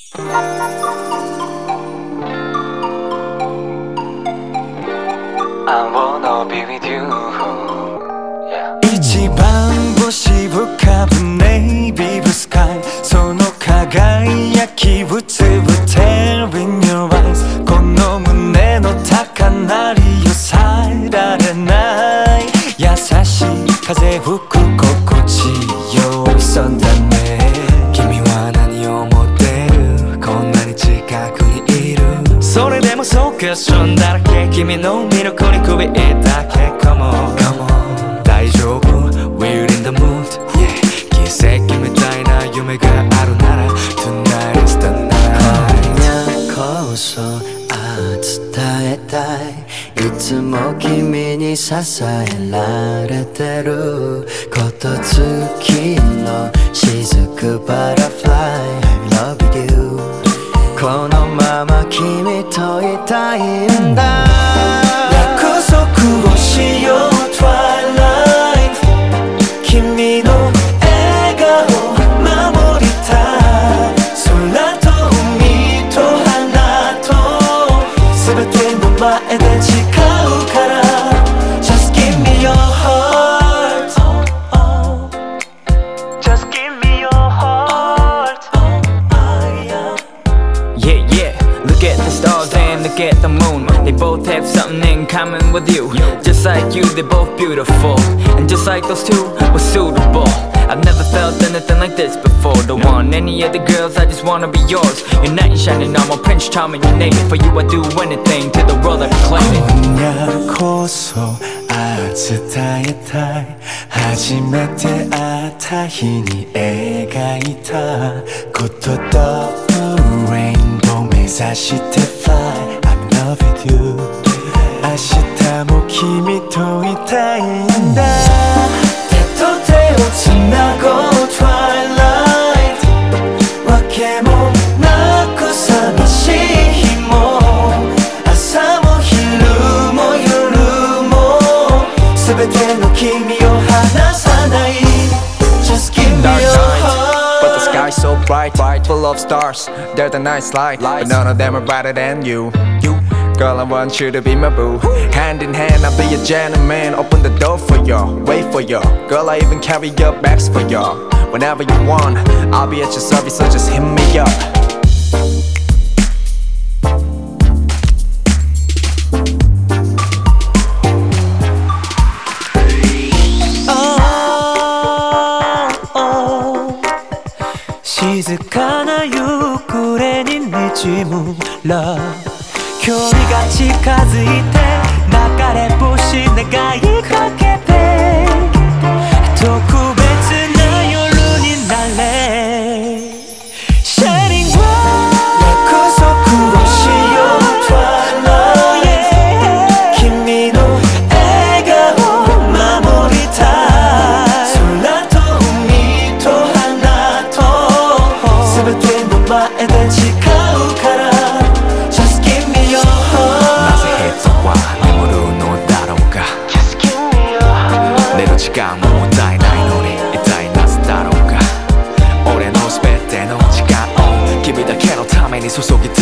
I wanna be with you、 一番星浮かぶネイビーブスカイ、その輝きをつぶってる in your eyes、 この胸の高鳴りを抑えられない、優しい風吹く心地よいそうだね。君は何を思ってる、こんなに近くにいる、それでもそうクエスチョンだらけ、君の魅力に首だけ。Come on come on 大丈夫 We're in the mood、yeah、 奇跡みたいな夢があるなら Tonight is the night、 今夜こそ伝えたい、いつも君に支えられてることづきの雫バタフライ I love you、 このまま君といたいんだ、約束をしよう Twilight、 君の笑顔守りたい、空と海と花と全ての前で誓うから Just give me your heart、 Just give me your heart、 Yeah, yeah, look at the stars and look at the moon. They both have something in common with you. Just like you, they're both beautiful. And just like those two were suitable. I've never felt anything like this before. Don't want any other girls, I just wanna be yours. You're knight in shining armor, Prince Charming, you name it. For you I do anything, to the world I proclaim it. 今夜こそ伝えたい、初めて会った日に描いたこととレインボー目指して Fly I'm love with you、 明日も君といたいんだ、手と手をつなごう Twilight、 わけもなく寂しい日も朝も昼も夜も全ての君を離さない、 Just give me your heart、 But the sky's so bright, full of stars. They're the night light, but none of them are brighter than you. Girl, I want you to be my boo. Hand in hand, I'll be a gentleman. Open the door for you, wait for you. Girl, I even carry your bags for you. Whenever you want, I'll be at your service, so just hit me up. 静かな夕暮れににじむ Love、 距離が近づいて流れ星願いかけて特別な夜になれ Shining Bright、 約束をしよう Twilight、 君の笑顔守りたい、空と海と花と全ての前で誓うから Just give me your heart、 なぜヘッドは眠るのだろうか。 Just give me your heart、 寝る時間ももったいないのに痛いなすだろうか。俺の全ての時間を君だけのために注ぎ